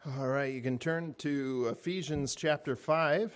All right, you can turn to Ephesians chapter 5.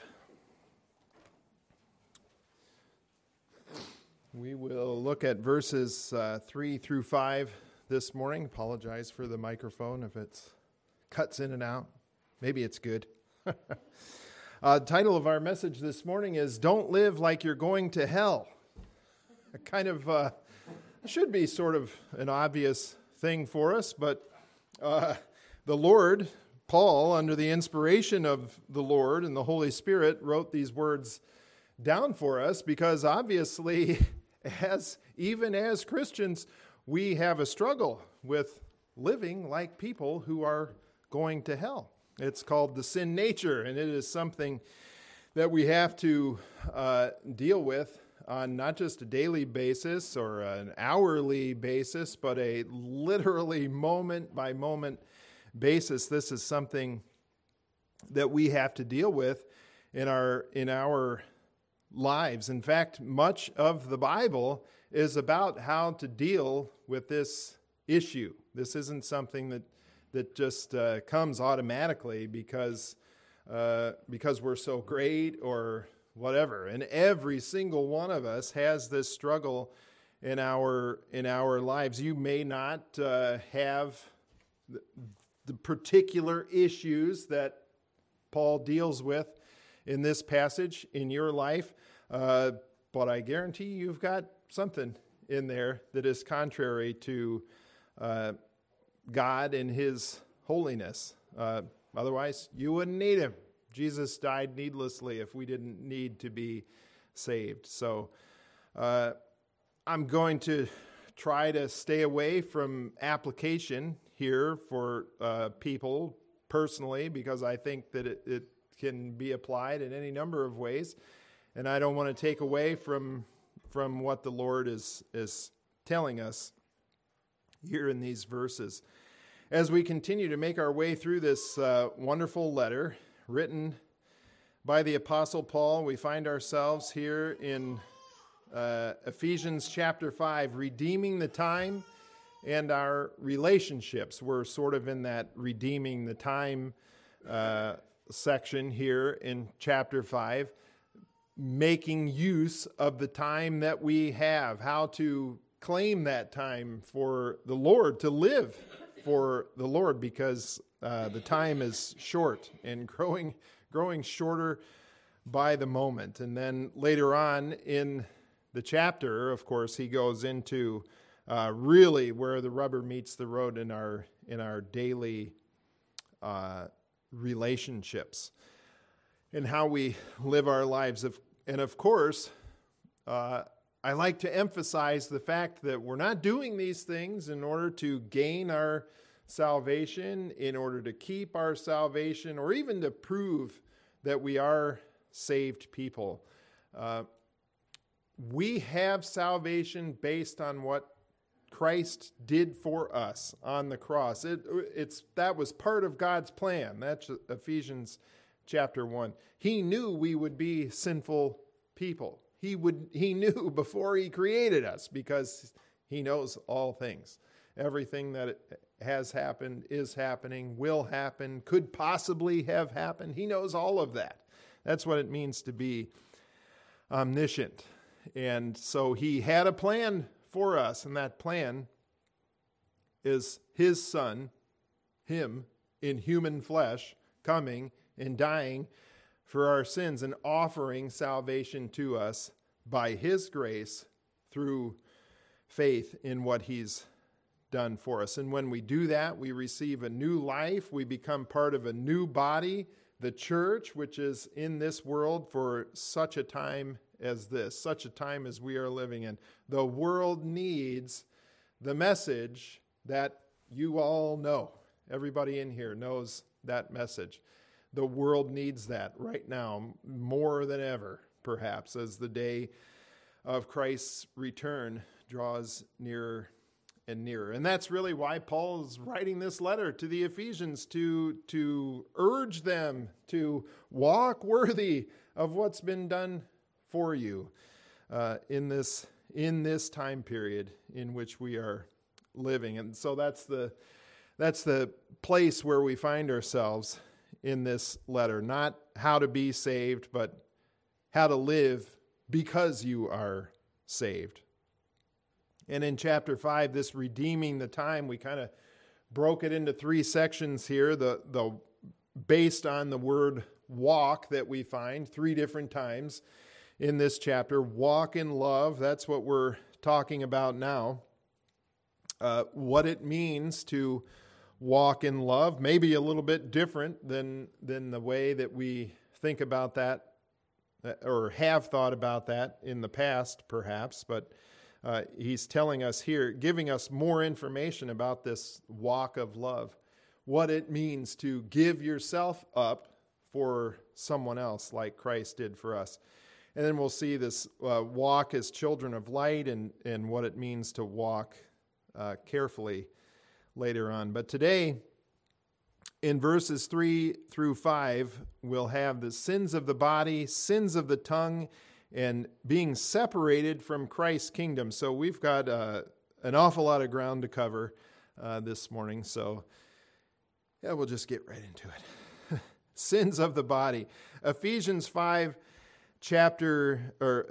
We will look at verses 3 through 5 this morning. Apologize for the microphone if it cuts in and out. Maybe it's good. The title of our message this morning is Don't Live Like You're Going to Hell. A kind of, should be sort of an obvious thing for us, but the Lord, Paul, under the inspiration of the Lord and the Holy Spirit, wrote these words down for us because obviously, even as Christians, we have a struggle with living like people who are going to hell. It's called the sin nature, and it is something that we have to deal with on not just a daily basis or an hourly basis, but a literally moment-by-moment basis. This is something that we have to deal with in our lives. In fact, much of the Bible is about how to deal with this issue. This isn't something that just comes automatically because we're so great or whatever. And every single one of us has this struggle in our lives. You may not have the particular issues that Paul deals with in this passage in your life, but I guarantee you've got something in there that is contrary to God and His holiness. Otherwise, you wouldn't need Him. Jesus died needlessly if we didn't need to be saved. So I'm going to try to stay away from application here for people personally because I think that it can be applied in any number of ways. And I don't want to take away from what the Lord is telling us here in these verses. As we continue to make our way through this wonderful letter written by the Apostle Paul, we find ourselves here in Ephesians chapter 5, redeeming the time and our relationships. We're sort of in that redeeming the time section here in chapter 5, making use of the time that we have, how to claim that time for the Lord, to live for the Lord, because the time is short and growing shorter by the moment. And then later on in the chapter, of course, he goes into really where the rubber meets the road in our daily relationships and how we live our lives. And of course, I like to emphasize the fact that we're not doing these things in order to gain our salvation, in order to keep our salvation, or even to prove that we are saved people. We have salvation based on what Christ did for us on the cross. That was part of God's plan. That's Ephesians chapter 1. He knew we would be sinful people. He knew before He created us because He knows all things. Everything that has happened, is happening, will happen, could possibly have happened. He knows all of that. That's what it means to be omniscient. And so He had a plan for us, and that plan is His Son, Him in human flesh, coming and dying for our sins and offering salvation to us by His grace through faith in what He's done for us. And when we do that, we receive a new life. We become part of a new body, the church, which is in this world for such a time as this, such a time as we are living in. The world needs the message that you all know. Everybody in here knows that message. The world needs that right now more than ever, perhaps, as the day of Christ's return draws nearer and nearer. And that's really why Paul is writing this letter to the Ephesians, to urge them to walk worthy of what's been done for you in this time period in which we are living. And so that's That's the place where we find ourselves in this letter. Not how to be saved, but how to live because you are saved. And in chapter 5, this redeeming the time, we kind of broke it into 3 sections here, the based on the word walk that we find 3 different times in this chapter. Walk in love, that's what we're talking about now. What it means to walk in love, maybe a little bit different than the way that we think about that or have thought about that in the past, perhaps, but he's telling us here, giving us more information about this walk of love, what it means to give yourself up for someone else like Christ did for us. And then we'll see this walk as children of light and what it means to walk carefully later on. But today, in verses 3 through 5, we'll have the sins of the body, sins of the tongue, and being separated from Christ's kingdom. So we've got an awful lot of ground to cover this morning. So yeah, we'll just get right into it. Sins of the body. Ephesians chapter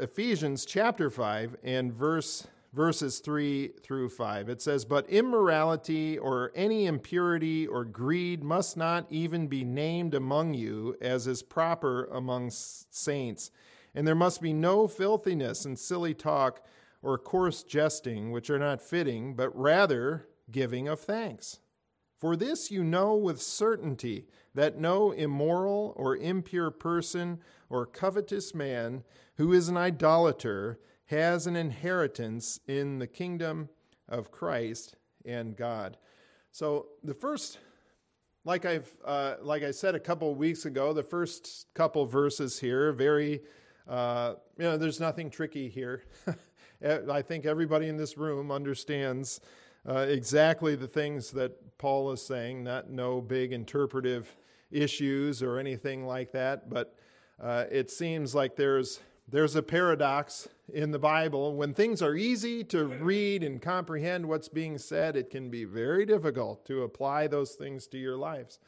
5 and verses 3 through 5. It says, "But immorality or any impurity or greed must not even be named among you, as is proper among saints. And there must be no filthiness and silly talk or coarse jesting, which are not fitting, but rather giving of thanks. For this you know with certainty, that no immoral or impure person or covetous man who is an idolater has an inheritance in the kingdom of Christ and God." So the first, like I said a couple of weeks ago, the first couple verses here, very, there's nothing tricky here. I think everybody in this room understands exactly the things that Paul is saying, no big interpretive issues or anything like that, but it seems like there's a paradox in the Bible. When things are easy to read and comprehend what's being said, it can be very difficult to apply those things to your lives.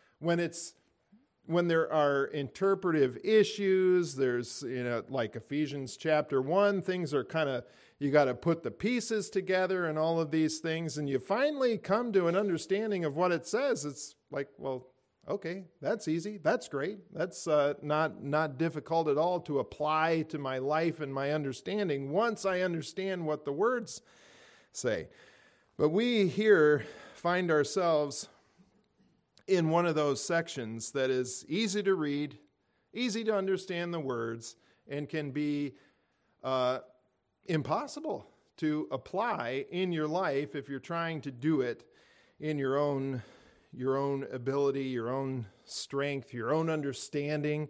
When there are interpretive issues, there's, like Ephesians chapter 1, things are kind of, you got to put the pieces together and all of these things, and you finally come to an understanding of what it says. It's like, well, okay, that's easy. That's great. That's not difficult at all to apply to my life and my understanding once I understand what the words say. But we here find ourselves in one of those sections that is easy to read, easy to understand the words, and can be impossible to apply in your life if you're trying to do it in your own ability, your own strength, your own understanding.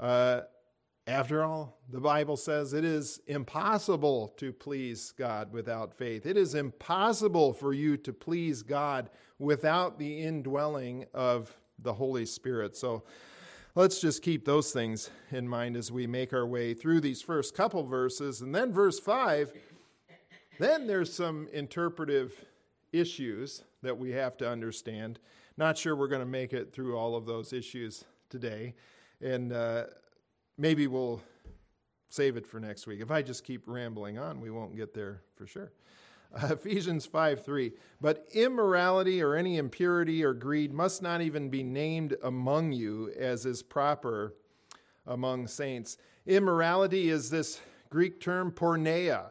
After all, the Bible says it is impossible to please God without faith. It is impossible for you to please God without the indwelling of the Holy Spirit. So let's just keep those things in mind as we make our way through these first couple verses. And then verse 5, then there's some interpretive issues that we have to understand. Not sure we're going to make it through all of those issues today. And maybe we'll save it for next week. If I just keep rambling on, we won't get there for sure. Ephesians 5:3, "But immorality or any impurity or greed must not even be named among you, as is proper among saints." Immorality is this Greek term porneia.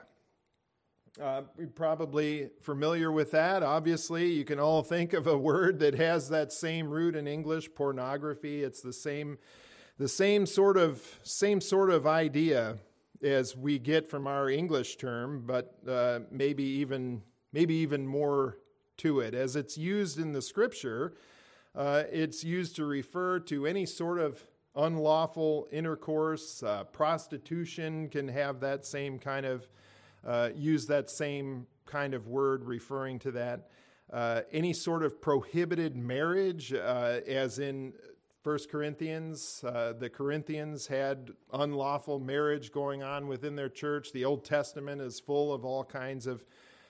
We're probably familiar with that. Obviously, you can all think of a word that has that same root in English, pornography. It's the same sort of idea as we get from our English term, but maybe even more to it. As it's used in the Scripture, it's used to refer to any sort of unlawful intercourse. Prostitution can have that same kind of use that same kind of word referring to that. Any sort of prohibited marriage, as in 1 Corinthians, the Corinthians had unlawful marriage going on within their church. The Old Testament is full of all kinds of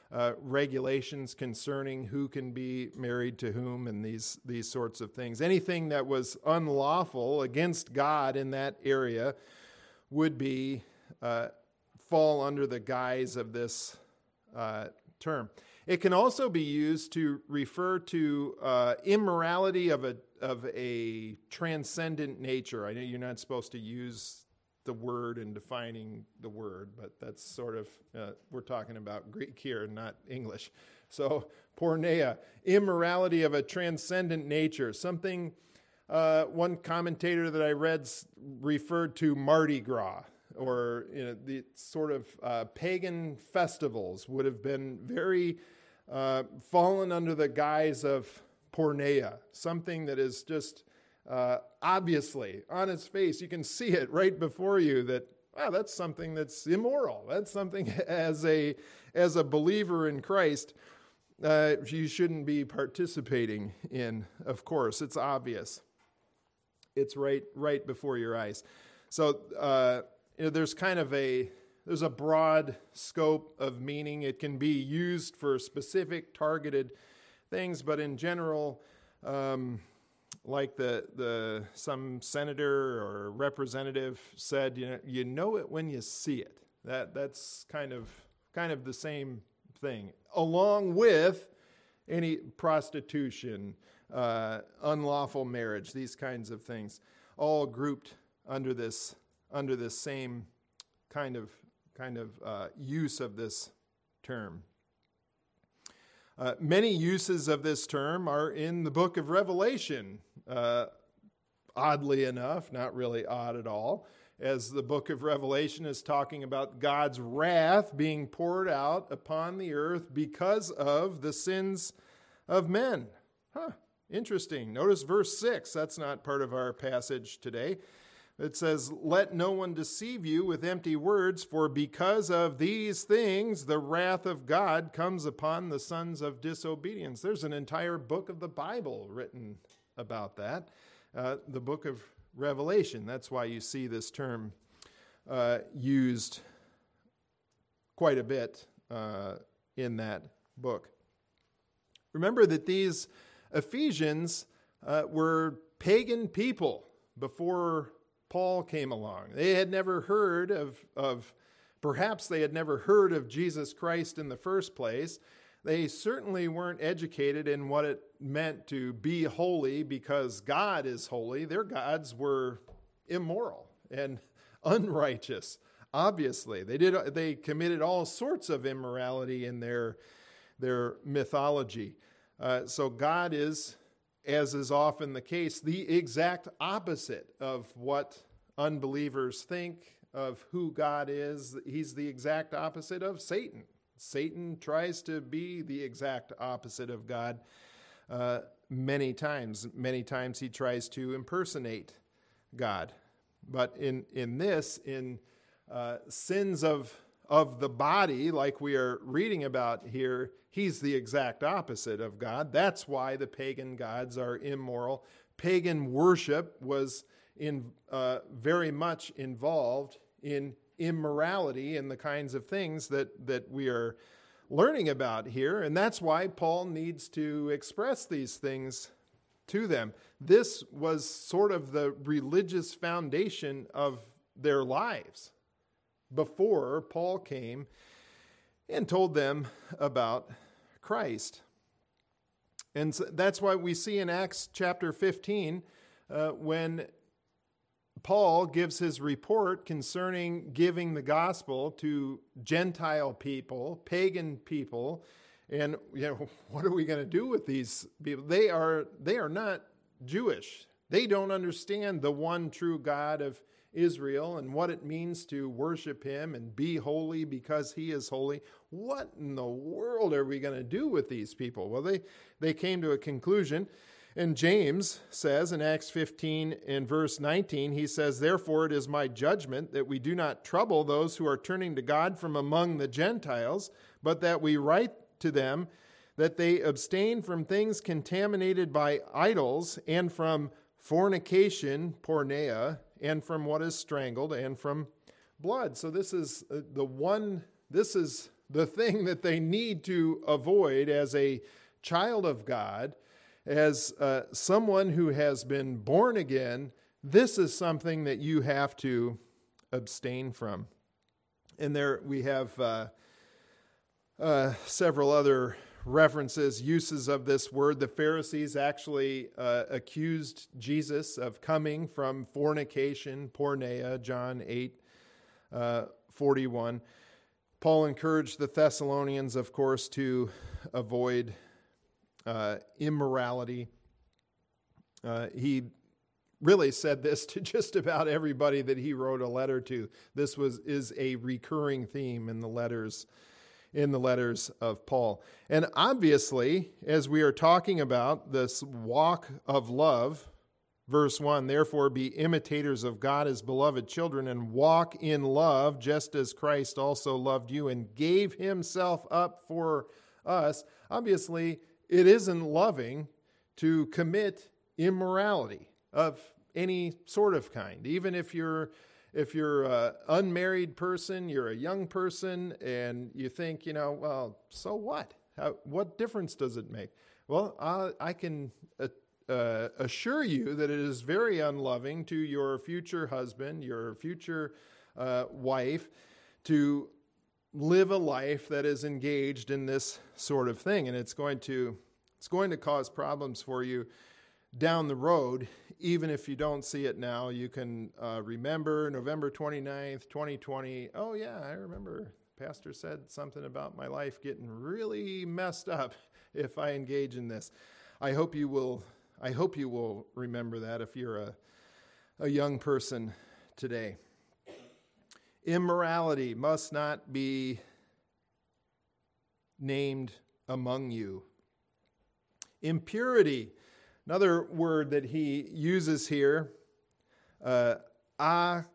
regulations concerning who can be married to whom and these sorts of things. Anything that was unlawful against God in that area would be fall under the guise of this term. It can also be used to refer to immorality of a transcendent nature. I know you're not supposed to use the word in defining the word, but that's sort of, we're talking about Greek here, not English. So, porneia, immorality of a transcendent nature. Something, one commentator that I read referred to Mardi Gras, or the sort of pagan festivals would have been very fallen under the guise of porneia, something that is just obviously on its face. You can see it right before you that, wow, that's something that's immoral. That's something as a believer in Christ you shouldn't be participating in. Of course, it's obvious. It's right before your eyes. So there's kind of there's a broad scope of meaning. It can be used for specific targeted things, but in general, like some senator or representative said, you know it when you see it. That's kind of the same thing, along with any prostitution, unlawful marriage, these kinds of things, all grouped under this same kind of use of this term. Many uses of this term are in the book of Revelation. Oddly enough, not really odd at all, as the book of Revelation is talking about God's wrath being poured out upon the earth because of the sins of men. Interesting. Notice verse 6. That's not part of our passage today. It says, "Let no one deceive you with empty words, for because of these things the wrath of God comes upon the sons of disobedience." There's an entire book of the Bible written about that, the book of Revelation. That's why you see this term used quite a bit in that book. Remember that these Ephesians were pagan people before Paul came along. They had never heard perhaps they had never heard of Jesus Christ in the first place. They certainly weren't educated in what it meant to be holy because God is holy. Their gods were immoral and unrighteous, obviously. They committed all sorts of immorality in their mythology. So God is, as is often the case, the exact opposite of what unbelievers think of who God is. He's the exact opposite of Satan. Satan tries to be the exact opposite of God many times. Many times he tries to impersonate God. But in sins of the body, like we are reading about here, he's the exact opposite of God. That's why the pagan gods are immoral. Pagan worship was very much involved in immorality and the kinds of things that we are learning about here. And that's why Paul needs to express these things to them. This was sort of the religious foundation of their lives before Paul came and told them about Christ. And so that's why we see in Acts chapter 15, when Paul gives his report concerning giving the gospel to Gentile people, pagan people, and what are we going to do with these people? They are not Jewish. They don't understand the one true God of Israel and what it means to worship him and be holy because he is holy. What in the world are we going to do with these people? Well, they came to a conclusion. And James says in Acts 15 and verse 19, he says, "Therefore it is my judgment that we do not trouble those who are turning to God from among the Gentiles, but that we write to them that they abstain from things contaminated by idols and from fornication, porneia, and from what is strangled, and from blood." So this is the thing that they need to avoid as a child of God, as someone who has been born again. This is something that you have to abstain from. And there we have several other references, uses of this word. The Pharisees actually accused Jesus of coming from fornication, porneia, John 8:41. Paul encouraged the Thessalonians, of course, to avoid immorality. He really said this to just about everybody that he wrote a letter to. This is a recurring theme in the letters of Paul. And obviously, as we are talking about this walk of love, verse 1, therefore be imitators of God as beloved children and walk in love, just as Christ also loved you and gave himself up for us. Obviously, it isn't loving to commit immorality of any sort of kind. Even if you're an unmarried person, you're a young person, and you think, well, so what? What difference does it make? Well, I can assure you that it is very unloving to your future husband, your future wife, to live a life that is engaged in this sort of thing, and it's going to cause problems for you down the road. Even if you don't see it now, you can remember November 29th, 2020. Oh yeah, I remember Pastor said something about my life getting really messed up if I engage in this. I hope you will remember that if you're a young person today. Immorality must not be named among you. Impurity, another word that he uses here, akatharsia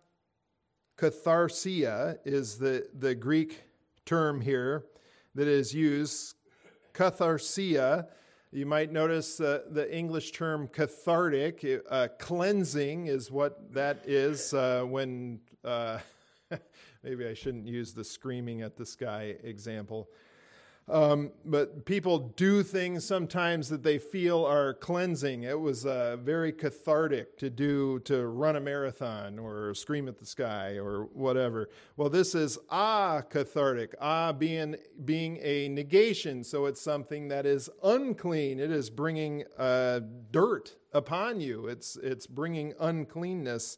is the Greek term here that is used. Katharsia, you might notice the English term cathartic, cleansing is what that is when, maybe I shouldn't use the screaming at the sky example. But people do things sometimes that they feel are cleansing. It was very cathartic to run a marathon or scream at the sky or whatever. Well, this is cathartic. Being a negation, so it's something that is unclean. It is bringing dirt upon you. It's bringing uncleanness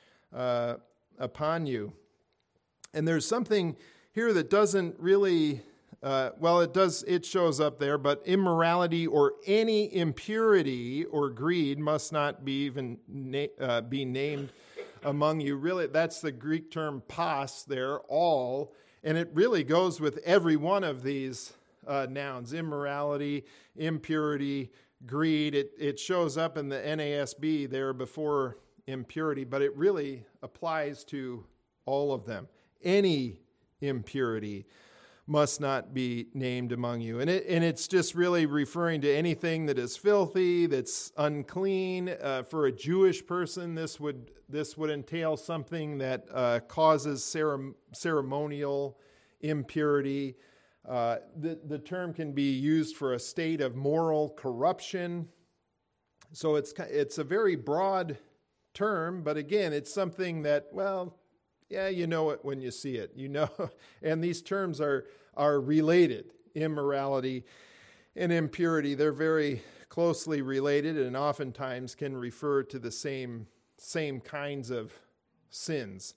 upon you. And there's something here that doesn't really. It shows up there, but immorality or any impurity or greed must not be be named among you. Really, that's the Greek term pas there, all, and it really goes with every one of these nouns: immorality, impurity, greed. It shows up in the NASB there before impurity, but it really applies to all of them. Any impurity must not be named among you. And it's just really referring to anything that is filthy, that's unclean. For a Jewish person, this would entail something that causes ceremonial impurity. The term can be used for a state of moral corruption. So it's a very broad term, but again, it's something that, well, yeah, you know it when you see it, and these terms are related. Immorality and impurity, they're very closely related and oftentimes can refer to the same kinds of sins.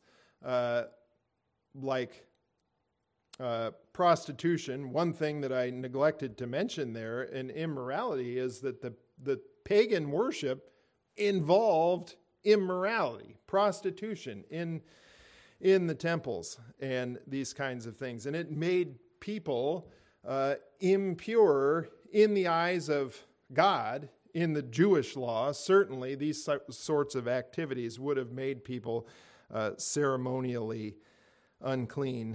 Like prostitution, one thing that I neglected to mention there in immorality is that the pagan worship involved immorality, prostitution in the temples and these kinds of things. And it made people impure in the eyes of God. In the Jewish law, certainly these sorts of activities would have made people ceremonially unclean,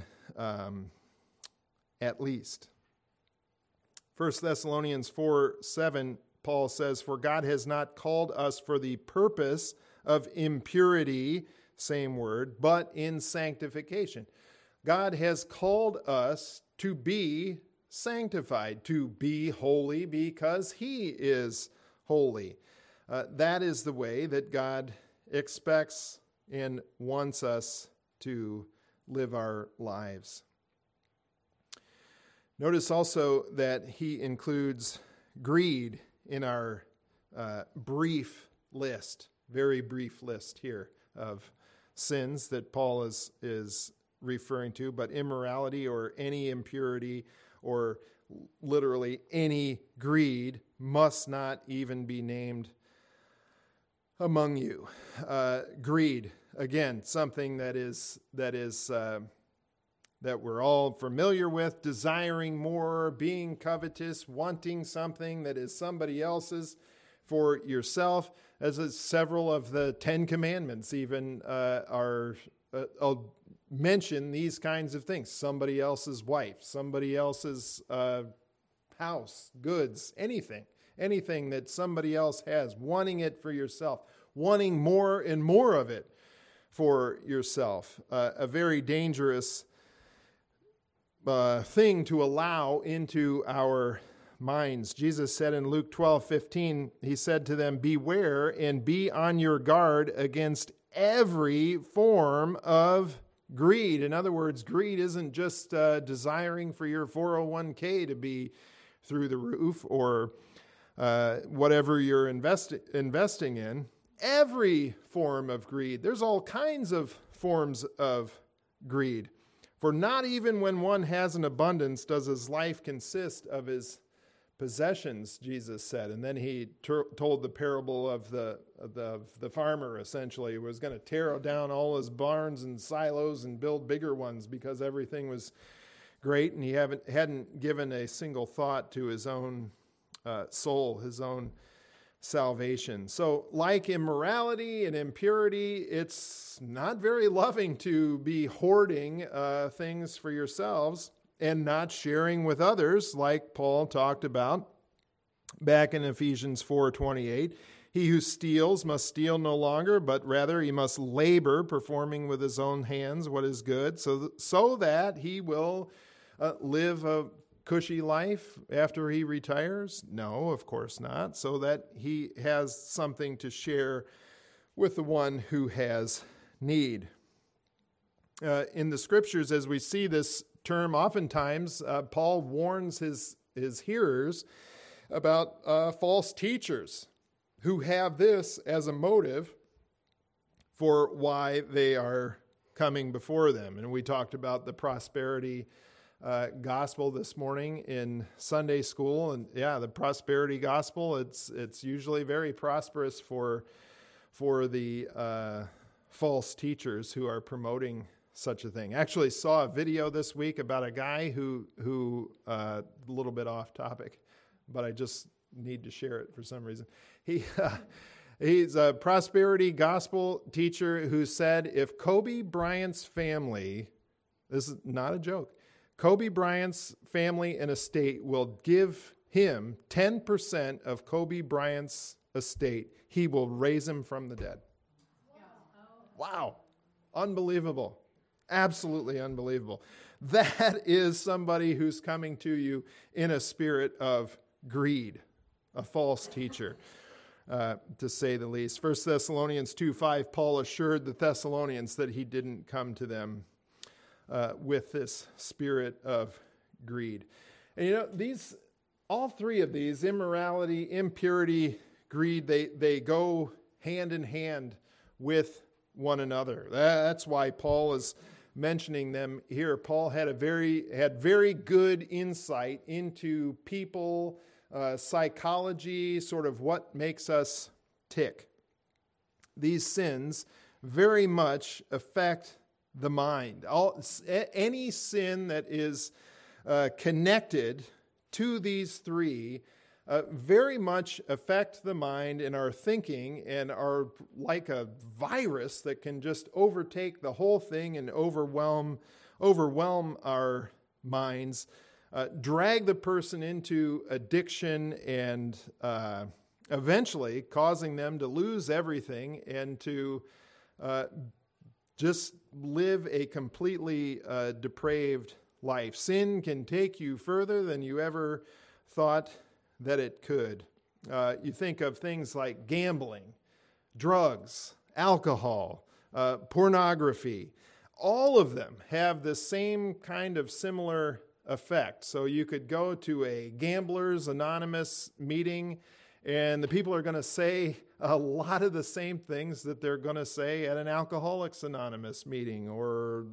at least. 1 Thessalonians 4:7, Paul says, "For God has not called us for the purpose of impurity," same word, "but in sanctification." God has called us to be sanctified, to be holy because He is holy. That is the way that God expects and wants us to live our lives. Notice also that He includes greed in our brief list, very brief list here of sins that Paul is referring to, but immorality or any impurity or literally any greed must not even be named among you. Greed, again, something that we're all familiar with, desiring more, being covetous, wanting something that is somebody else's for yourself, as several of the Ten Commandments even mention these kinds of things. Somebody else's wife, somebody else's house, goods, anything that somebody else has, wanting it for yourself, wanting more and more of it for yourself. A very dangerous thing to allow into our minds. Jesus said in Luke 12:15, He said to them, "Beware and be on your guard against every form of greed." In other words, greed isn't just desiring for your 401k to be through the roof or whatever you're investing in. Every form of greed. There's all kinds of forms of greed. For not even when one has an abundance does his life consist of his possessions, Jesus said. And then He told the parable of the farmer, essentially, who was going to tear down all his barns and silos and build bigger ones because everything was great, and he hadn't given a single thought to his own soul, his own salvation. So like immorality and impurity, it's not very loving to be hoarding things for yourselves and not sharing with others, like Paul talked about back in Ephesians 4:28. He who steals must steal no longer, but rather he must labor, performing with his own hands what is good, so that he will live a cushy life after he retires? No, of course not. So that he has something to share with the one who has need. In the scriptures, as we see this term, oftentimes Paul warns his hearers about false teachers who have this as a motive for why they are coming before them. And we talked about the prosperity gospel this morning in Sunday school, and the prosperity gospel, it's usually very prosperous for the false teachers who are promoting such a thing. Actually saw a video this week about a guy who a little bit off topic, but I just need to share it for some reason. He's a prosperity gospel teacher who said if Kobe Bryant's family, this is not a joke, Kobe Bryant's family and estate will give him 10% of Kobe Bryant's estate, he will raise him from the dead. Wow. Unbelievable. Absolutely unbelievable. That is somebody who's coming to you in a spirit of greed, a false teacher, to say the least. 1 Thessalonians 2:5, Paul assured the Thessalonians that he didn't come to them with this spirit of greed. And all three of these, immorality, impurity, greed, they go hand in hand with one another. That's why Paul is mentioning them here. Paul had very good insight into people, psychology, sort of what makes us tick. These sins very much affect the mind. Any sin that is connected to these three very much affect the mind and our thinking, and are like a virus that can just overtake the whole thing and overwhelm our minds, drag the person into addiction, and eventually causing them to lose everything and to just live a completely depraved life. Sin can take you further than you ever thought that it could. You think of things like gambling, drugs, alcohol, pornography. All of them have the same kind of similar effect. So you could go to a Gamblers Anonymous meeting, and the people are going to say a lot of the same things that they're going to say at an Alcoholics Anonymous meeting or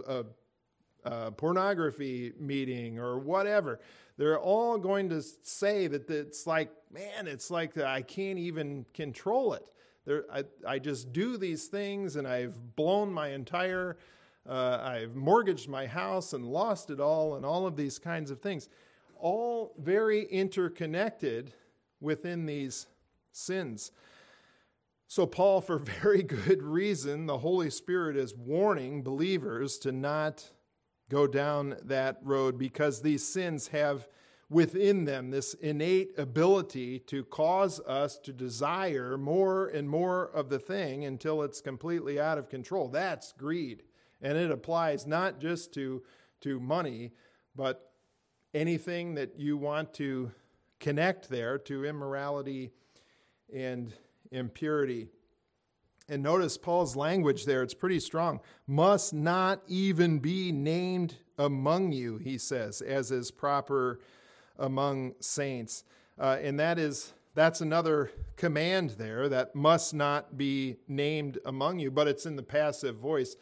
a pornography meeting or whatever. They're all going to say that it's like, man, it's like I can't even control it. I just do these things, and I've blown my entire, I've mortgaged my house and lost it all, and all of these kinds of things. All very interconnected within these sins. So Paul, for very good reason, the Holy Spirit is warning believers to not go down that road, because these sins have within them this innate ability to cause us to desire more and more of the thing until it's completely out of control. That's greed. And it applies not just to money, but anything that you want to connect there to immorality and impurity. And notice Paul's language there, it's pretty strong. Must not even be named among you, he says, as is proper among saints. And that's another command there, that must not be named among you, but it's in the passive voice.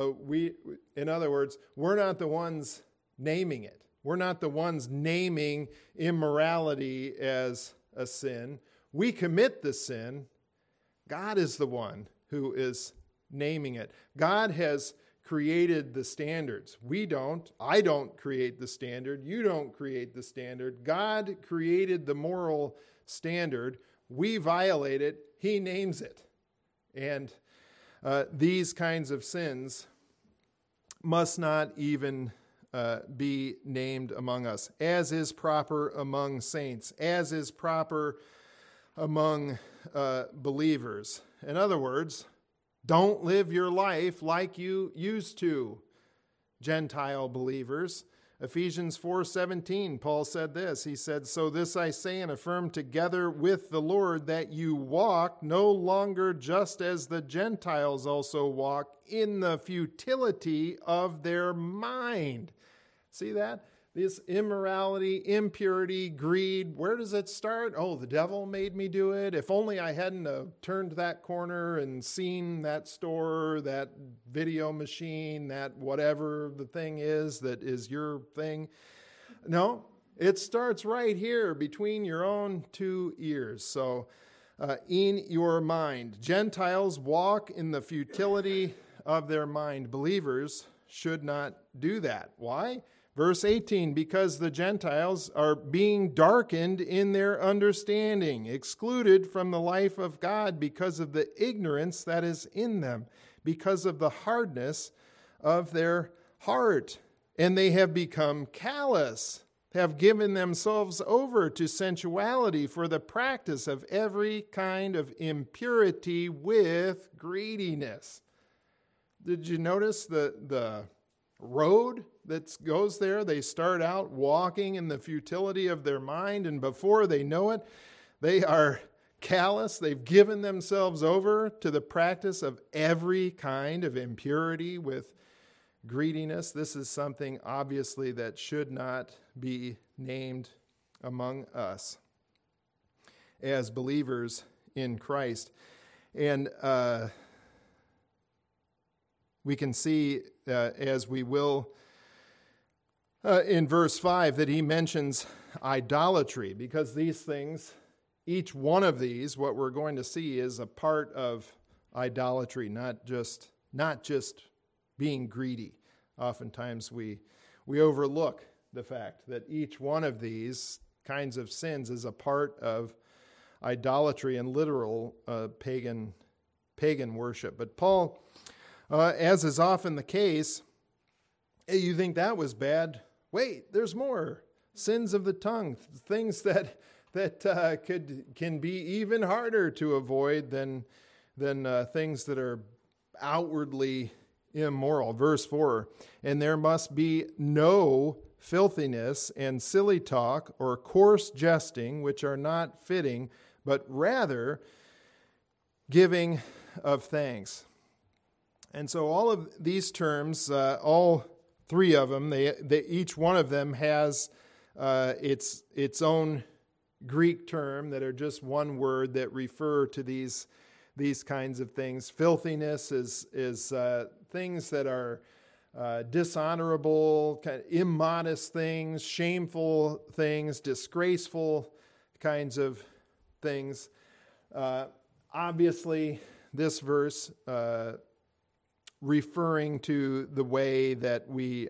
In other words, we're not the ones naming it. We're not the ones naming immorality as a sin. We commit the sin. God is the one who is naming it. God has created the standards. We don't. I don't create the standard. You don't create the standard. God created the moral standard. We violate it. He names it. And these kinds of sins must not even be named among us, as is proper among saints, as is proper among believers. In other words, don't live your life like you used to, Gentile believers. Ephesians 4:17, Paul said this. He said, "So this I say and affirm together with the Lord, that you walk no longer just as the Gentiles also walk, in the futility of their mind." See that? This immorality, impurity, greed, where does it start? Oh, the devil made me do it. If only I hadn't turned that corner and seen that store, that video machine, that whatever the thing is that is your thing. No, it starts right here between your own two ears. So in your mind. Gentiles walk in the futility of their mind. Believers should not do that. Why? Verse 18, because the Gentiles are being darkened in their understanding, excluded from the life of God because of the ignorance that is in them, because of the hardness of their heart. And they have become callous, have given themselves over to sensuality for the practice of every kind of impurity with greediness. Did you notice the road that goes there? They start out walking in the futility of their mind, and before they know it, they are callous. They've given themselves over to the practice of every kind of impurity with greediness. This is something, obviously, that should not be named among us as believers in Christ. And we can see, as we will in verse 5, that he mentions idolatry, because these things, each one of these, what we're going to see, is a part of idolatry, not just being greedy. Oftentimes we overlook the fact that each one of these kinds of sins is a part of idolatry and literal pagan worship. But Paul, as is often the case, hey, you think that was bad? Wait, there's more. Sins of the tongue, things that can be even harder to avoid than things that are outwardly immoral. Verse 4, and there must be no filthiness and silly talk or coarse jesting, which are not fitting, but rather giving of thanks. And so all of these terms, all three of them, each one of them has its own Greek term that are just one word that refer to these kinds of things. Filthiness is things that are dishonorable, kind of immodest things, shameful things, disgraceful kinds of things. Obviously, this verse referring to the way that we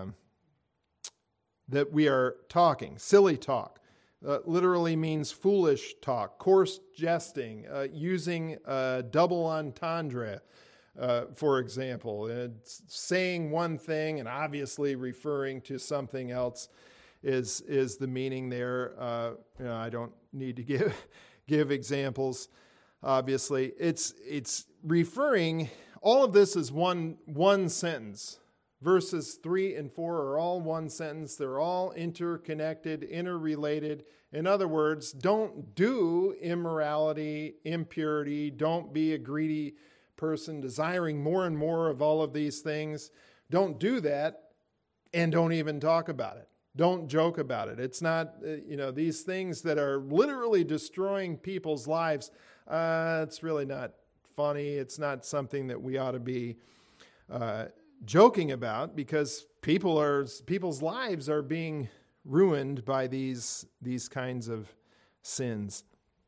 are talking, silly talk. Literally means foolish talk, coarse jesting, using double entendre, for example. It's saying one thing and obviously referring to something else is the meaning there. I don't need to give examples. Obviously, it's referring. All of this is one sentence. Verses 3 and 4 are all one sentence. They're all interconnected, interrelated. In other words, don't do immorality, impurity. Don't be a greedy person desiring more and more of all of these things. Don't do that, and don't even talk about it. Don't joke about it. It's not, these things that are literally destroying people's lives. It's really not funny. It's not something that we ought to be joking about, because people's lives are being ruined by these kinds of sins.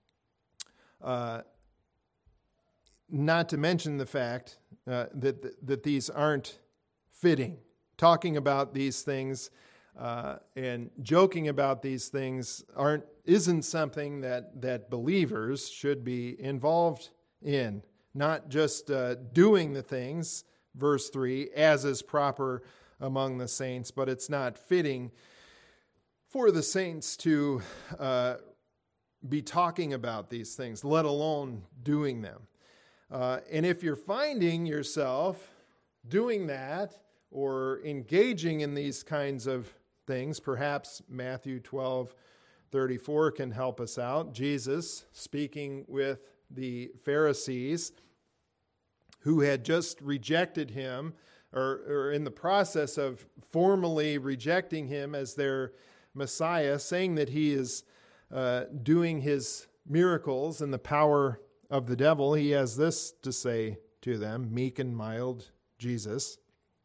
Not to mention the fact that these aren't fitting. Talking about these things and joking about these things isn't something that believers should be involved in. Not just doing the things, verse 3, as is proper among the saints, but it's not fitting for the saints to be talking about these things, let alone doing them. And if you're finding yourself doing that or engaging in these kinds of things, perhaps Matthew 12:34 can help us out. Jesus, speaking with the Pharisees who had just rejected him, or in the process of formally rejecting him as their Messiah, saying that he is doing his miracles in the power of the devil, he has this to say to them, meek and mild Jesus,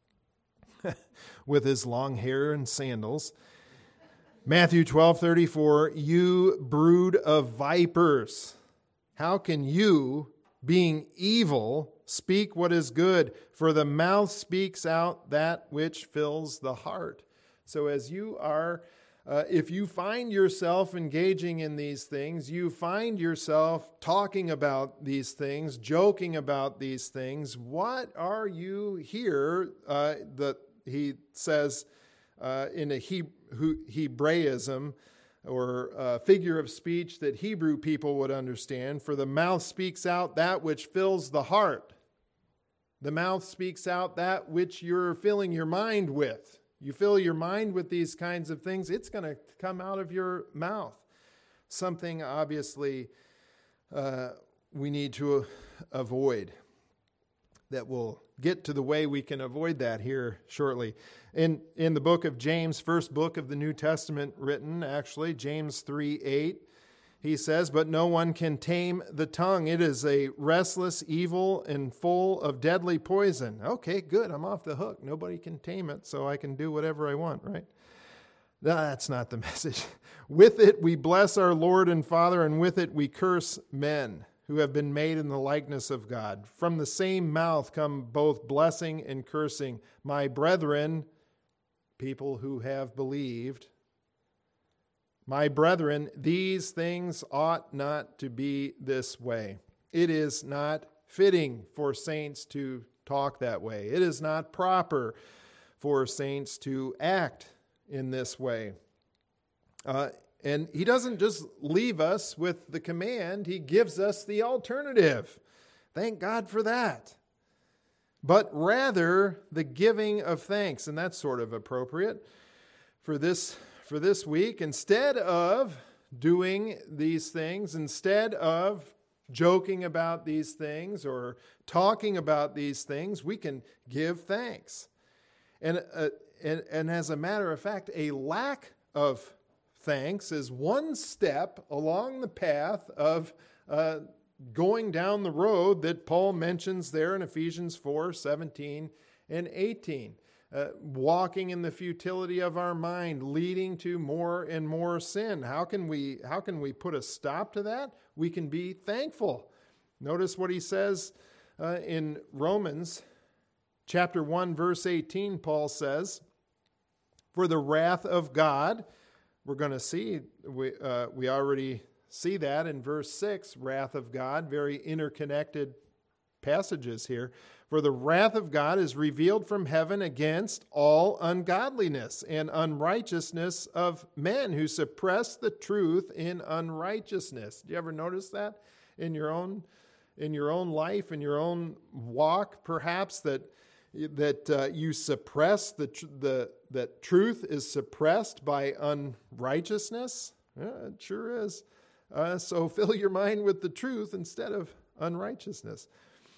with his long hair and sandals. Matthew 12:34, you brood of vipers, how can you, being evil, speak what is good? For the mouth speaks out that which fills the heart. So as you are, if you find yourself engaging in these things, you find yourself talking about these things, joking about these things, what are you here? That he says in a Hebraism, or figure of speech that Hebrew people would understand, for the mouth speaks out that which fills the heart. The mouth speaks out that which you're filling your mind with. You fill your mind with these kinds of things, it's going to come out of your mouth. Something obviously we need to avoid. That we'll get to the way we can avoid that here shortly. In the book of James, first book of the New Testament written, actually, James 3:8, he says, but no one can tame the tongue. It is a restless evil and full of deadly poison. Okay, good. I'm off the hook. Nobody can tame it, so I can do whatever I want, right? That's not the message. With it we bless our Lord and Father, and with it we curse men who have been made in the likeness of God. From the same mouth come both blessing and cursing. My brethren, people who have believed, my brethren, these things ought not to be this way. It is not fitting for saints to talk that way. It is not proper for saints to act in this way. And he doesn't just leave us with the command, he gives us the alternative. Thank God for that. but rather the giving of thanks. And that's sort of appropriate for this week. Instead of doing these things, instead of joking about these things or talking about these things, we can give thanks. And as a matter of fact, a lack of thanks is one step along the path of going down the road that Paul mentions there in Ephesians 4:17 and 18. Walking in the futility of our mind, leading to more and more sin. How can we put a stop to that? We can be thankful. Notice what he says in Romans chapter 1, verse 18. Paul says, "For the wrath of God," we're going to see, we already see that in verse 6, wrath of God, very interconnected passages here. "For the wrath of God is revealed from heaven against all ungodliness and unrighteousness of men who suppress the truth in unrighteousness." Do you ever notice that in your own life, in your own walk, perhaps, that you suppress that truth is suppressed by unrighteousness? Yeah, it sure is. So fill your mind with the truth instead of unrighteousness.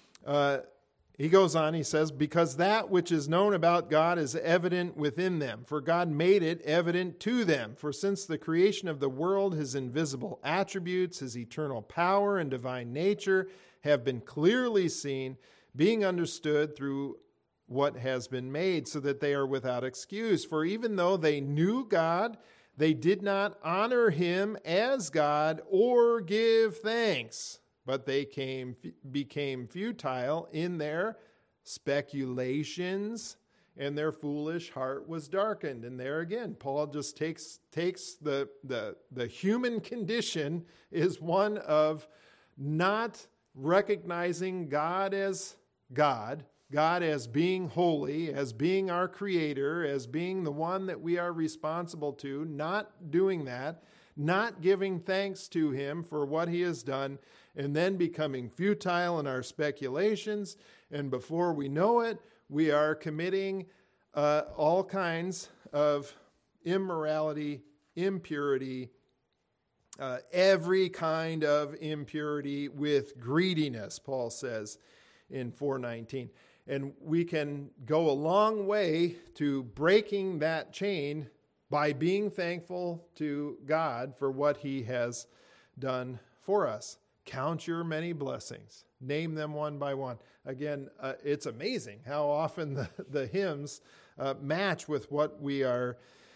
He goes on, he says, "Because that which is known about God is evident within them, for God made it evident to them. For since the creation of the world, his invisible attributes, his eternal power and divine nature have been clearly seen, being understood through what has been made, so that they are without excuse. For even though they knew God, they did not honor him as God or give thanks, but they became futile in their speculations, and their foolish heart was darkened." And there again, Paul just takes the human condition is one of not recognizing God as God, God as being holy, as being our creator, as being the one that we are responsible to, not doing that, not giving thanks to him for what he has done, and then becoming futile in our speculations. And before we know it, we are committing all kinds of immorality, impurity, every kind of impurity with greediness, Paul says in 4:19. And we can go a long way to breaking that chain by being thankful to God for what he has done for us. Count your many blessings. Name them one by one. Again, it's amazing how often the hymns match with what we're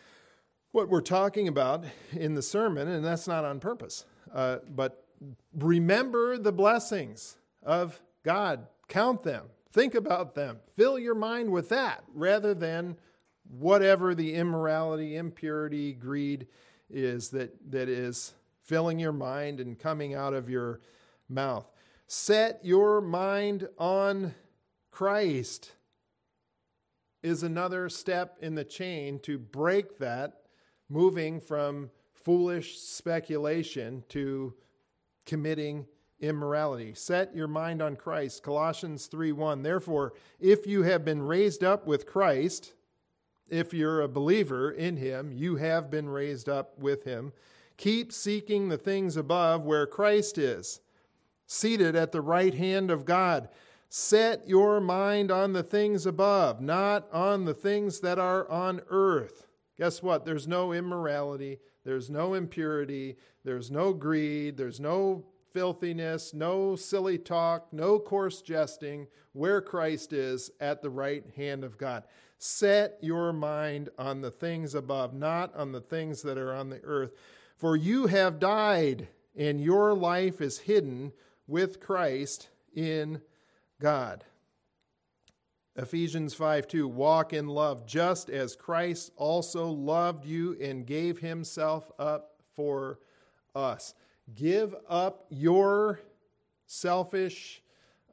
talking about in the sermon, and that's not on purpose. But remember the blessings of God. Count them. Think about them. Fill your mind with that rather than whatever the immorality, impurity, greed is that is filling your mind and coming out of your mouth. Set your mind on Christ is another step in the chain to break that, moving from foolish speculation to committing immorality. Set your mind on Christ. Colossians 3:1. "Therefore, if you have been raised up with Christ," if you're a believer in him, you have been raised up with him, "keep seeking the things above where Christ is, seated at the right hand of God. Set your mind on the things above, not on the things that are on earth." Guess what? There's no immorality. There's no impurity. There's no greed. There's no filthiness, no silly talk, no coarse jesting, where Christ is at the right hand of God. Set your mind on the things above, not on the things that are on the earth. "For you have died, and your life is hidden with Christ in God." Ephesians 5:2, "Walk in love, just as Christ also loved you and gave himself up for us." Give up your selfish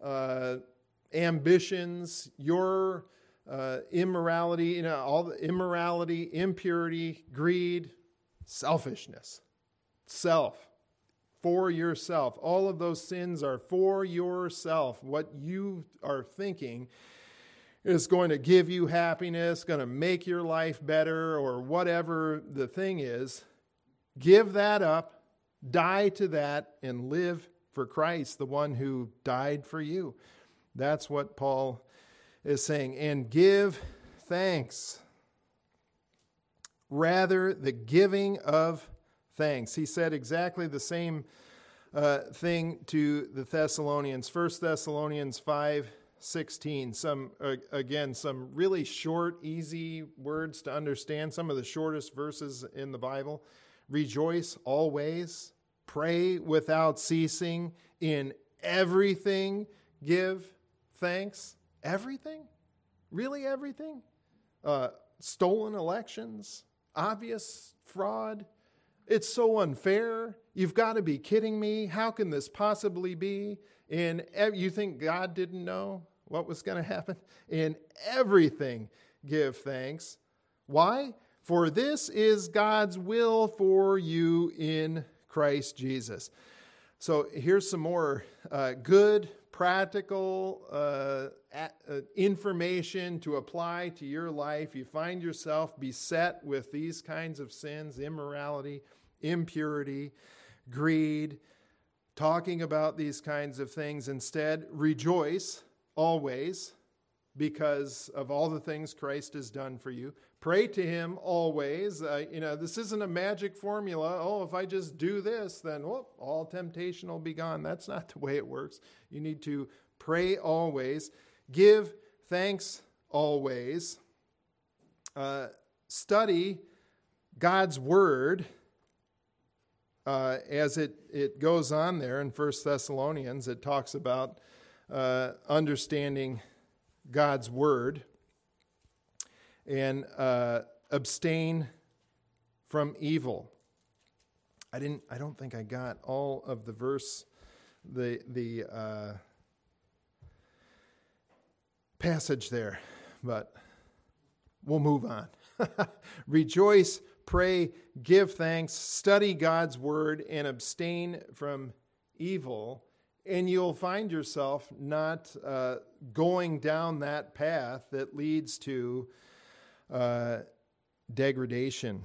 ambitions, your immorality, all the immorality, impurity, greed, selfishness, self, for yourself. All of those sins are for yourself, what you are thinking. is going to give you happiness, going to make your life better, or whatever the thing is. Give that up, die to that, and live for Christ, the one who died for you. That's what Paul is saying. And give thanks. Rather, the giving of thanks. He said exactly the same thing to the Thessalonians. 1 Thessalonians 5:16. Some really short, easy words to understand. Some of the shortest verses in the Bible. Rejoice always. Pray without ceasing. In everything give thanks. Everything? Really everything? Stolen elections? Obvious fraud? It's so unfair. You've got to be kidding me. How can this possibly be? And you think God didn't know what was going to happen? In everything, give thanks. Why? For this is God's will for you in Christ Jesus. So here's some more good, practical information to apply to your life. You find yourself beset with these kinds of sins, immorality, impurity, greed, talking about these kinds of things. Instead, rejoice always because of all the things Christ has done for you. Pray to him always. This isn't a magic formula. Oh, if I just do this, then all temptation will be gone. That's not the way it works. You need to pray always. Give thanks always. Study God's word as it goes on there in 1 Thessalonians. It talks about understanding God's word. And abstain from evil. I don't think I got all of the verse, the passage there, but we'll move on. Rejoice, pray, give thanks, study God's word, and abstain from evil. And you'll find yourself not going down that path that leads to degradation.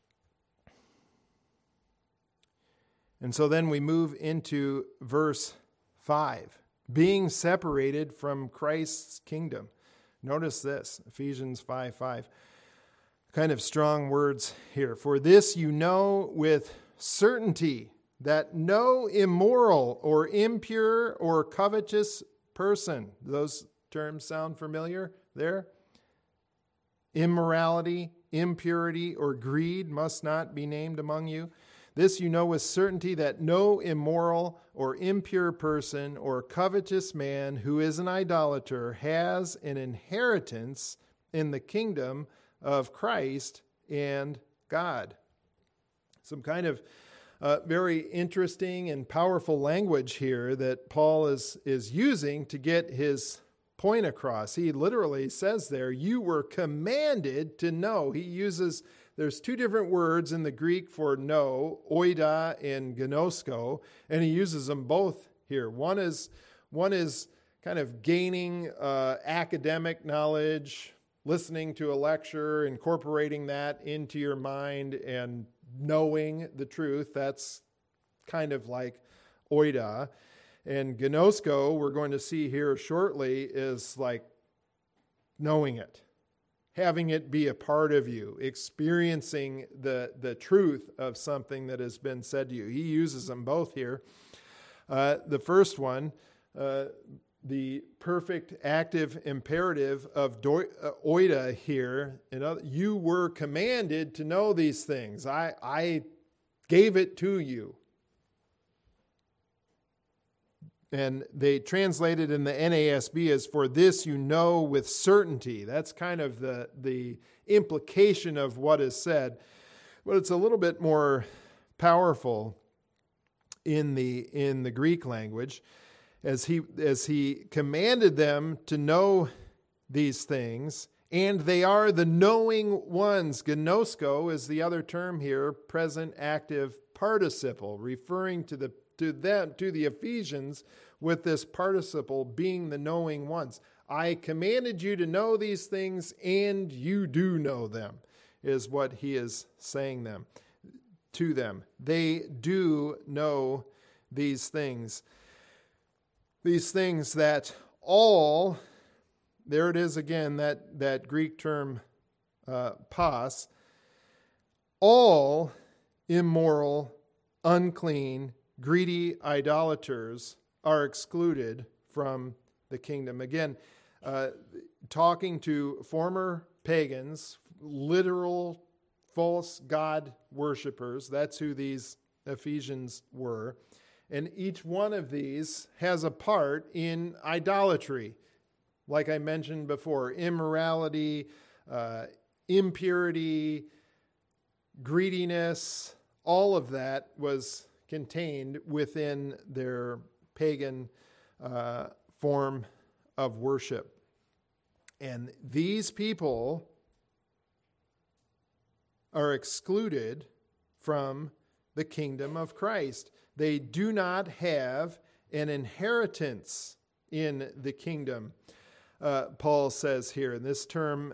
And so then we move into verse 5, being separated from Christ's kingdom. Notice this, Ephesians 5:5. Kind of strong words here. For this you know with certainty that no immoral or impure or covetous person, those terms sound familiar there? Immorality, impurity, or greed must not be named among you. This you know with certainty that no immoral or impure person or covetous man who is an idolater has an inheritance in the kingdom of Christ and God. Some kind of very interesting and powerful language here that Paul is using to get his point across. He literally says there, you were commanded to know. There's two different words in the Greek for know, oida and gnosko, and he uses them both here. One is kind of gaining academic knowledge, listening to a lecture, incorporating that into your mind and knowing the truth. That's kind of like oida. And gnosko, we're going to see here shortly, is like knowing it, having it be a part of you, experiencing the truth of something that has been said to you. He uses them both here. The first one, the perfect active imperative of oida here, you were commanded to know these things. I gave it to you. And they translate it in the NASB as, for this you know with certainty. That's kind of the implication of what is said. But it's a little bit more powerful in the Greek language, as he commanded them to know these things, and they are the knowing ones. Gnosko is the other term here, present active participle, referring to the Ephesians with this participle being the knowing ones. I commanded you to know these things, and you do know them, is what he is saying to them. They do know these things. These things that all, there it is again, that Greek term pas, all immoral, unclean, greedy idolaters are excluded from the kingdom. Again, talking to former pagans, literal false god worshipers. That's who these Ephesians were. And each one of these has a part in idolatry. Like I mentioned before, immorality, impurity, greediness, all of that was contained within their pagan form of worship. And these people are excluded from the kingdom of Christ. They do not have an inheritance in the kingdom. Paul says here, in this term,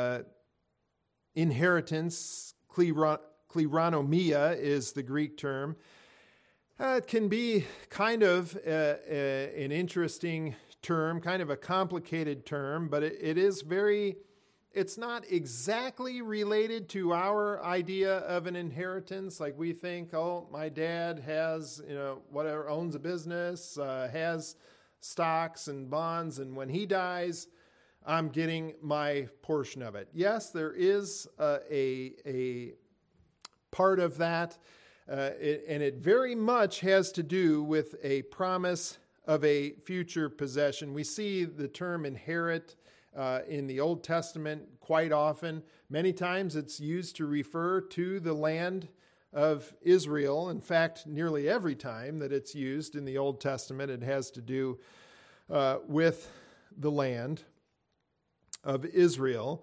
inheritance, kleronomia is the Greek term. It can be kind of an interesting term, kind of a complicated term, but it's not exactly related to our idea of an inheritance. Like we think, oh, my dad has, whatever, owns a business, has stocks and bonds, and when he dies, I'm getting my portion of it. Yes, there is a part of that, and it very much has to do with a promise of a future possession. We see the term inherit in the Old Testament quite often. Many times it's used to refer to the land of Israel. In fact, nearly every time that it's used in the Old Testament, it has to do with the land of Israel.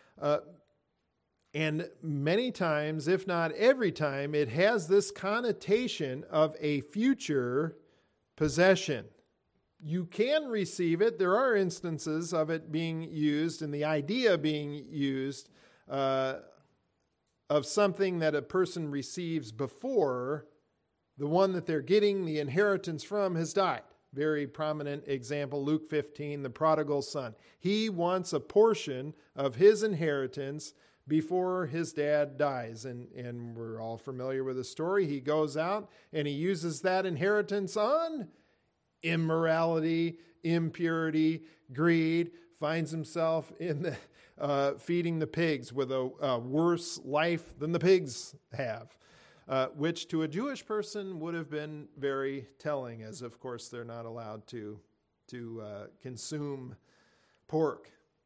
And many times, if not every time, it has this connotation of a future possession. You can receive it. There are instances of it being used and the idea being used of something that a person receives before the one that they're getting the inheritance from has died. Very prominent example, Luke 15, the prodigal son. He wants a portion of his inheritance before his dad dies. And we're all familiar with the story. He goes out and he uses that inheritance on immorality, impurity, greed, finds himself in the feeding the pigs with a worse life than the pigs have, which to a Jewish person would have been very telling, as of course they're not allowed to consume pork.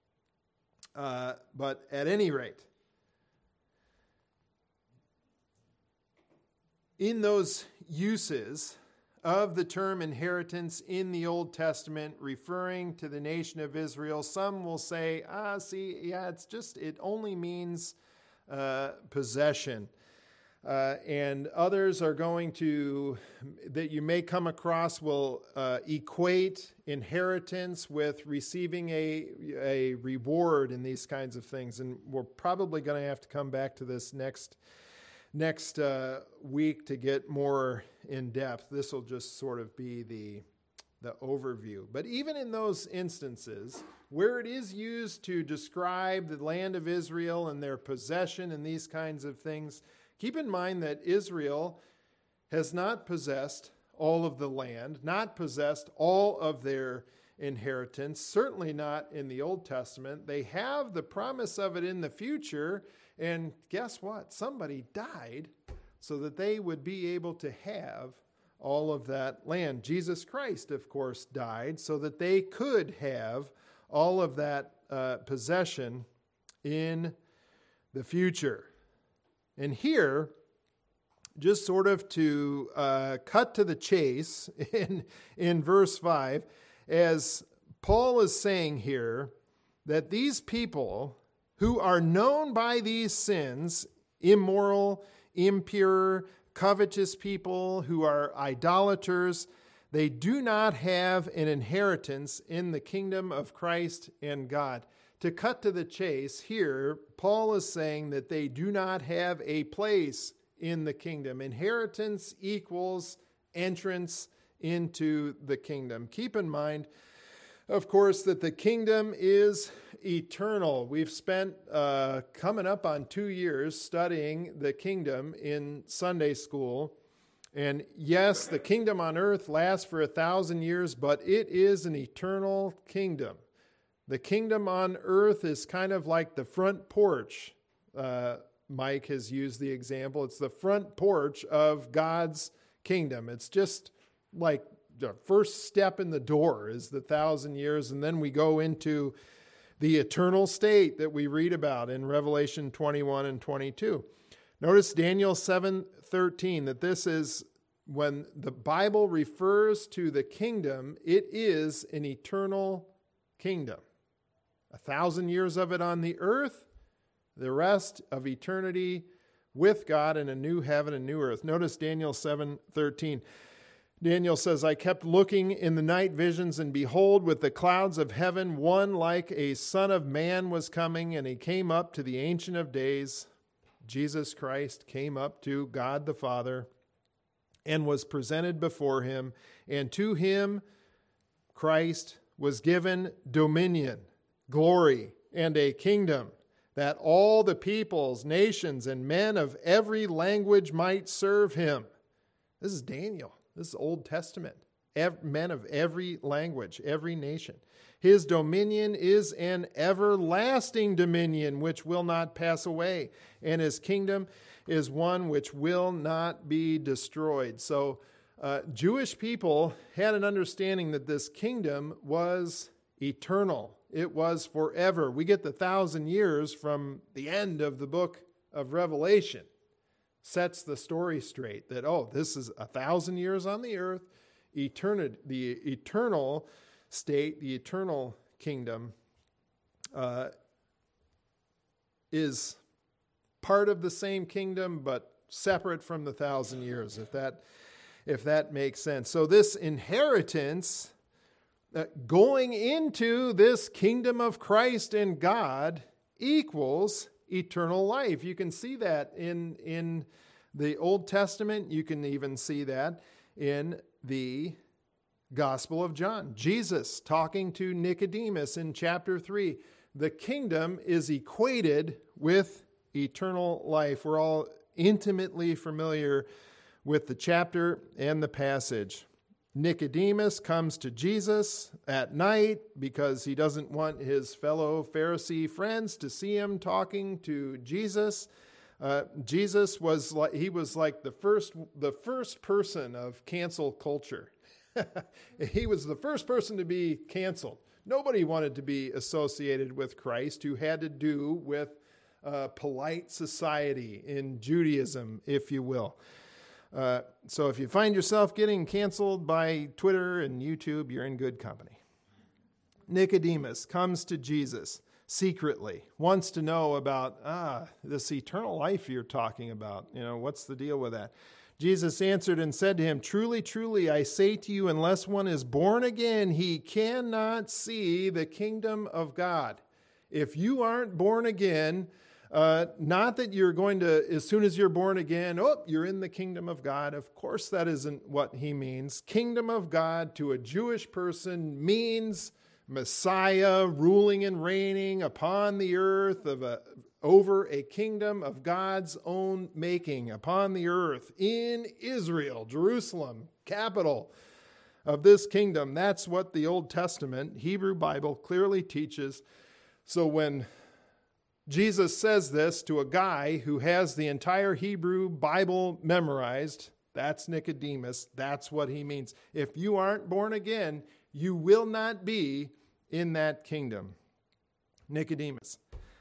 But at any rate, in those uses of the term inheritance in the Old Testament, referring to the nation of Israel, some will say, it only means possession. And others are going to, that you may come across, will equate inheritance with receiving a reward in these kinds of things. And we're probably going to have to come back to this next week to get more in depth. This will just sort of be the overview. But even in those instances where it is used to describe the land of Israel and their possession and these kinds of things, keep in mind that Israel has not possessed all of the land, not possessed all of their inheritance, certainly not in the Old Testament. They have the promise of it in the future, and guess what? Somebody died so that they would be able to have all of that land. Jesus Christ, of course, died so that they could have all of that possession in the future. And here, just sort of to cut to the chase in verse 5, as Paul is saying here that these people who are known by these sins, immoral, impure, covetous people who are idolaters, They do not have an inheritance in the kingdom of Christ and God. To cut to the chase, here, Paul is saying that they do not have a place in the kingdom. Inheritance equals entrance into the kingdom. Keep in mind, of course, that the kingdom is eternal. We've spent coming up on 2 years studying the kingdom in Sunday school. And yes, the kingdom on earth lasts for 1,000 years, but it is an eternal kingdom. The kingdom on earth is kind of like the front porch. Mike has used the example. It's the front porch of God's kingdom. It's just like the first step in the door is the 1,000 years, and then we go into the eternal state that we read about in Revelation 21 and 22. Notice Daniel 7:13, that this is when the Bible refers to the kingdom, it is an eternal kingdom. 1,000 years of it on the earth, the rest of eternity with God in a new heaven and new earth. Notice Daniel 7:13. Daniel says, I kept looking in the night visions, and behold, with the clouds of heaven, one like a son of man was coming, and he came up to the Ancient of Days. Jesus Christ came up to God the Father and was presented before him, and to him, Christ, was given dominion, glory, and a kingdom, that all the peoples, nations, and men of every language might serve him. This is Daniel. This is Old Testament. Men of every language, every nation. His dominion is an everlasting dominion which will not pass away, and his kingdom is one which will not be destroyed. So Jewish people had an understanding that this kingdom was eternal. It was forever. We get the 1,000 years from the end of the book of Revelation. Sets the story straight that, this is 1,000 years on the earth, eternity, the eternal state, the eternal kingdom is part of the same kingdom, but separate from the 1,000 years, if that makes sense. So this inheritance, going into this kingdom of Christ and God, equals eternal life. You can see that in the Old Testament. You can even see that in the Gospel of John. Jesus talking to Nicodemus in chapter 3. The kingdom is equated with eternal life. We're all intimately familiar with the chapter and the passage. Nicodemus comes to Jesus at night because he doesn't want his fellow Pharisee friends to see him talking to Jesus. Jesus was like the first person of cancel culture. He was the first person to be canceled. Nobody wanted to be associated with Christ who had to do with polite society in Judaism, if you will. So if you find yourself getting canceled by Twitter and YouTube, you're in good company. Nicodemus comes to Jesus secretly, wants to know about this eternal life you're talking about. What's the deal with that? Jesus answered and said to him, Truly, truly, I say to you, unless one is born again, he cannot see the kingdom of God. If you aren't born again, not that you're going to, as soon as you're born again, you're in the kingdom of God. Of course, that isn't what he means. Kingdom of God to a Jewish person means Messiah ruling and reigning upon the earth over a kingdom of God's own making upon the earth in Israel, Jerusalem, capital of this kingdom. That's what the Old Testament Hebrew Bible clearly teaches. So when Jesus says this to a guy who has the entire Hebrew Bible memorized, that's Nicodemus. That's what he means. If you aren't born again, you will not be in that kingdom. Nicodemus.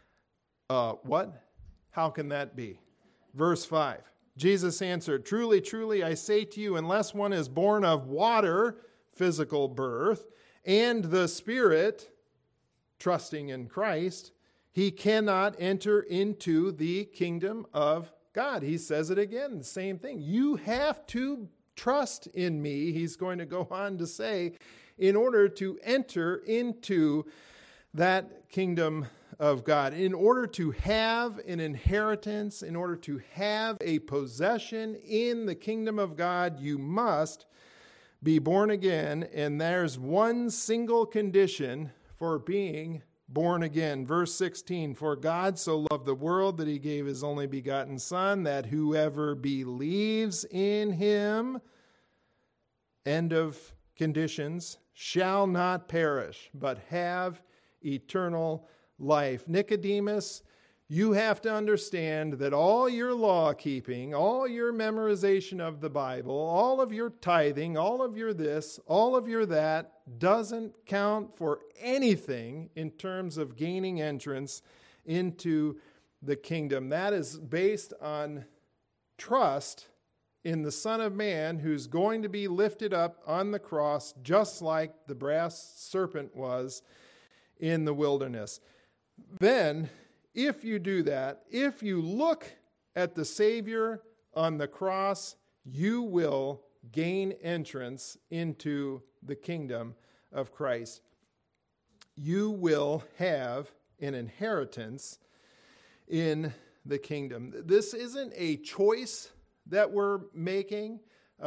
What? How can that be? Verse 5. Jesus answered, Truly, truly, I say to you, unless one is born of water, physical birth, and the Spirit, trusting in Christ, he cannot enter into the kingdom of God. He says it again, the same thing. You have to trust in me, he's going to go on to say, in order to enter into that kingdom of God, in order to have an inheritance, in order to have a possession in the kingdom of God, you must be born again. And there's one single condition for being born again. Verse 16, for God so loved the world that he gave his only begotten Son, that whoever believes in him, end of conditions, shall not perish, but have eternal life. Nicodemus, you have to understand that all your law keeping, all your memorization of the Bible, all of your tithing, all of your this, all of your that, doesn't count for anything in terms of gaining entrance into the kingdom. That is based on trust in the Son of Man, who's going to be lifted up on the cross just like the brass serpent was in the wilderness. Then, if you do that, if you look at the Savior on the cross, you will gain entrance into the kingdom of Christ. You will have an inheritance in the kingdom. This isn't a choice that we're making.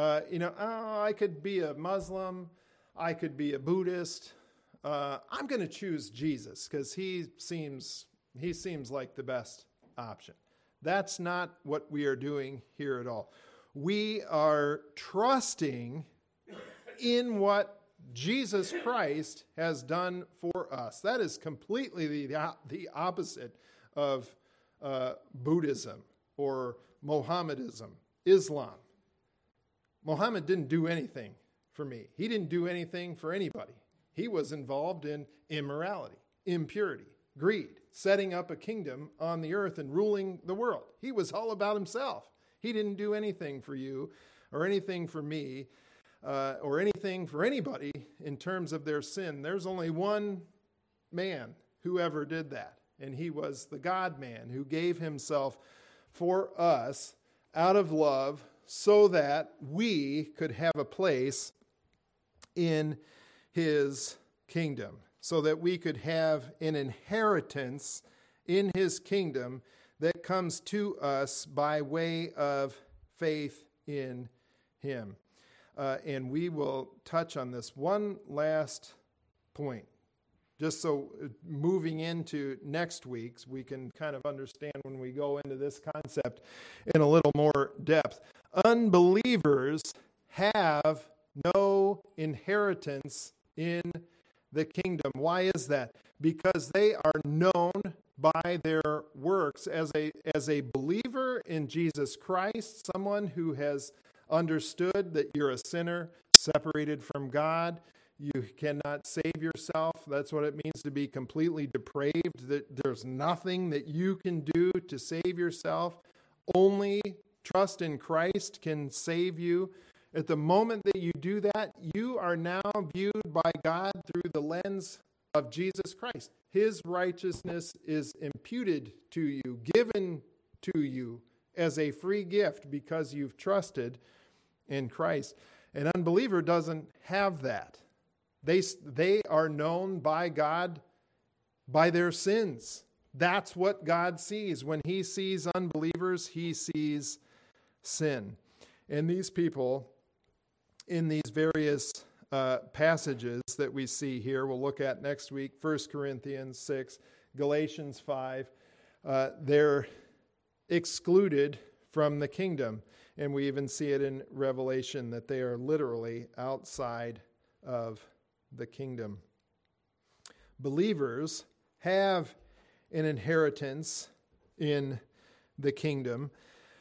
I could be a Muslim, I could be a Buddhist. I'm going to choose Jesus because he seems like the best option. That's not what we are doing here at all. We are trusting in what Jesus Christ has done for us. That is completely the opposite of Buddhism or Mohammedanism, Islam. Muhammad didn't do anything for me. He didn't do anything for anybody. He was involved in immorality, impurity, greed, setting up a kingdom on the earth and ruling the world. He was all about himself. He didn't do anything for you or anything for me or anything for anybody in terms of their sin. There's only one man who ever did that, and he was the God-man who gave himself for us out of love so that we could have a place in his kingdom, so that we could have an inheritance in his kingdom that comes to us by way of faith in him. And we will touch on this one last point, just so moving into next week's, we can kind of understand when we go into this concept in a little more depth. Unbelievers have no inheritance in the kingdom. Why is that? Because they are known by their works. As a believer in Jesus Christ, someone who has understood that you're a sinner separated from God, you cannot save yourself. That's what it means to be completely depraved, that there's nothing that you can do to save yourself. Only trust in Christ can save you. At the moment that you do that, you are now viewed by God through the lens of Jesus Christ. His righteousness is imputed to you, given to you as a free gift because you've trusted in Christ. An unbeliever doesn't have that. They are known by God by their sins. That's what God sees. When he sees unbelievers, he sees sin. And these people, in these various passages that we see here, we'll look at next week, 1 Corinthians 6, Galatians 5, they're excluded from the kingdom. And we even see it in Revelation that they are literally outside of the kingdom. Believers have an inheritance in the kingdom,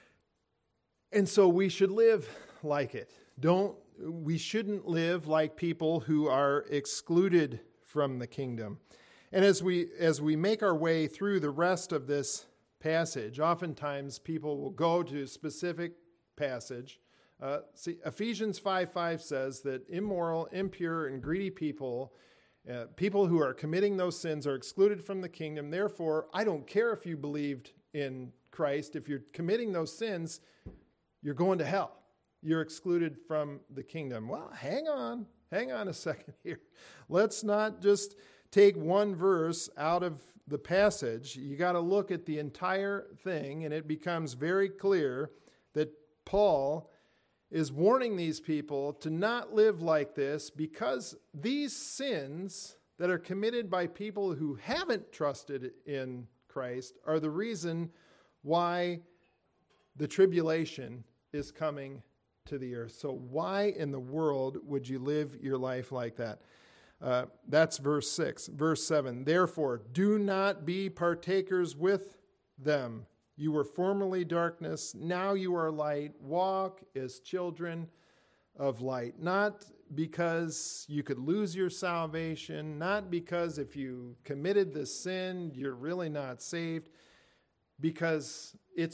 and so we should live like it. We shouldn't live like people who are excluded from the kingdom. And as we make our way through the rest of this passage, oftentimes people will go to a specific passage. Ephesians 5:5 says that immoral, impure, and greedy people, people who are committing those sins, are excluded from the kingdom. Therefore, I don't care if you believed in Christ. If you're committing those sins, you're going to hell. you're excluded from the kingdom. Well, hang on a second here. Let's not just take one verse out of the passage. You got to look at the entire thing, and it becomes very clear that Paul is warning these people to not live like this, because these sins that are committed by people who haven't trusted in Christ are the reason why the tribulation is coming to the earth. So why in the world would you live your life like that? That's verse 6. Verse 7, therefore, do not be partakers with them. You were formerly darkness, now you are light. Walk as children of light. Not because you could lose your salvation, not because if you committed the sin, you're really not saved. Because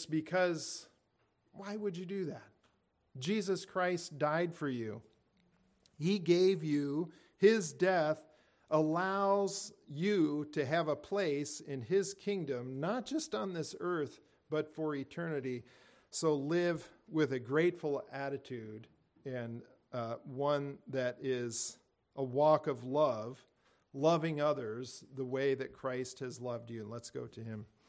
why would you do that? Jesus Christ died for you. He gave you, his death allows you to have a place in his kingdom, not just on this earth, but for eternity. So live with a grateful attitude, and one that is a walk of love, loving others the way that Christ has loved you. Let's go to him.